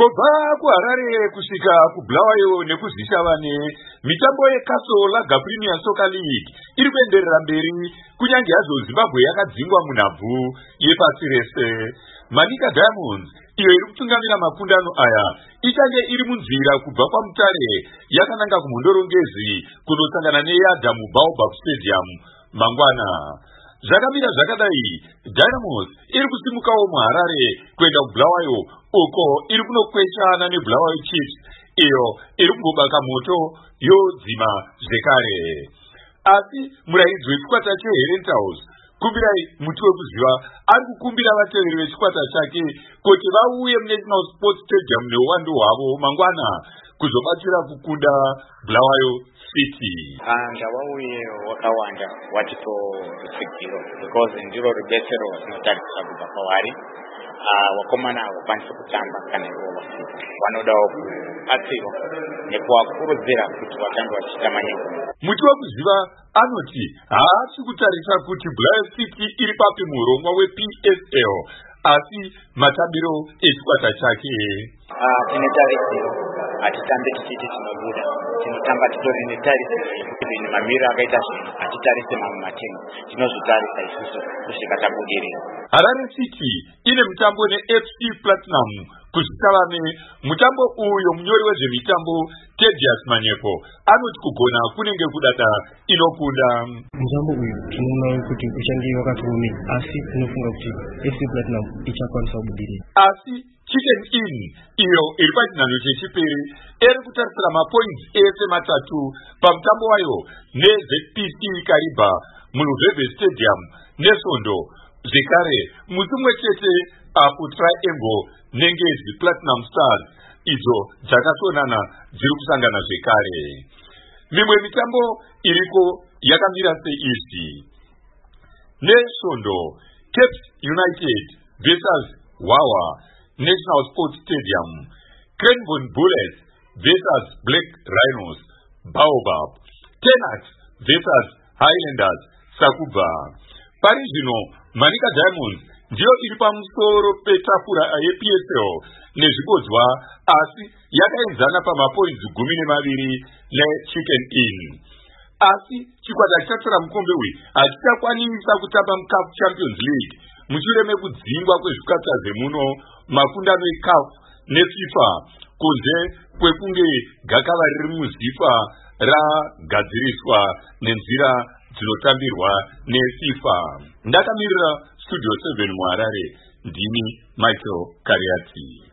Kubva kuHarare kusvika kuBulawayo nekuzvishavane, mitambo yeCastle Premier Soccer League iri kuenderera mberi kunyange hazvo Zimbabwe yakadzingwa munhabvu yepasi rese. Manika Diamonds iyo iri kutungamira makundano aya ichange iri munzira kubva kwaMutare yakananga kumhondorongezi kunosangana neYadha Baobab Stadium mangwana. Zvakamira zvakadai, Dynamos iri kusimukawo muHarare kuenda kuBulawayo uko iri kunokweshana neBulawayo Chiefs iyo iri kungobaka moto yodzima zvekare. Asi murairidzi wechikwata cheHerentals Kumbirai Muti Wekuziva ari kukumbira vateveri vechikwata chake kuti vauye muNational Sports Stadium neuwandu hwavo mangwana kuzobatsira kukunda Bulawayo City. Ngavauye wakawanda watitotsigiro because ndiro rubetsero rinotarisa kubva kwavari. Vakomana havakwanisi kutamba kana ivo vasiku, vanodawo kubatsirwa nekuvakurudzira kuti vatambe vachiita manyengo. Muti Wekuziva anoti haasi kutarisa kuti Bulawayo City iri papi muurongwa wePSL asi matambiro echikwata chake. Tine tarisiro, hatitambe tichiti tinobuda, tinotamba titori netarisiro yekuti mamiro akaita zvinhu hatitarise mamwe matimu, tinozvitarisa isusu kusvika tabudirira. Harare City ine mutambo neFC Platinum kuzvishavane. Mutambo uyo munyori wezvemitambo Tedious Manyepo anoti kugona kunenge kudada inokunda. Mutambo uyu tinoona kuti uchange wakatoomera asi tinofunga kuti FC Platinum ichakwanisa kubudirira. Asi Chicken Inn iyo iri pachinhano chechipiri iri kutarisira mapoints ese matatu pamutambo wayo neZPC Kariba muLuveve Stadium neSondo. Zvekare musi mumwe chete apo Triangle neNgezi Platinum Stars idzo dzakasonana dziri kusangana zvekare. Mimwe mitambo iriko yakamira seizvi: neSondo Cape United vs Wawa National Sports Stadium, Cranbourne Bullets vs Black Rhinos Baobab, Tenax vs Highlanders Sakuba. Pari zvino Manika Diamonds ndiyo iri pamusoro petafura yePSL nezvibodzwa asi yakaenzana pamapoints 12 neChicken Inn. Asi chikwata chatora mukombe uyu hachichakwanisa kutamba muCAF Champions League mushure mekudzingwa kwezvikwata zvemuno makundano eCAF neFIFA kunze kwekunge gakava riri muZIFA ragadziriswa nenzira dzinotambirwa neFIFA. Ndakamirira Studio 7 muHarare, ndini Michael Kariati.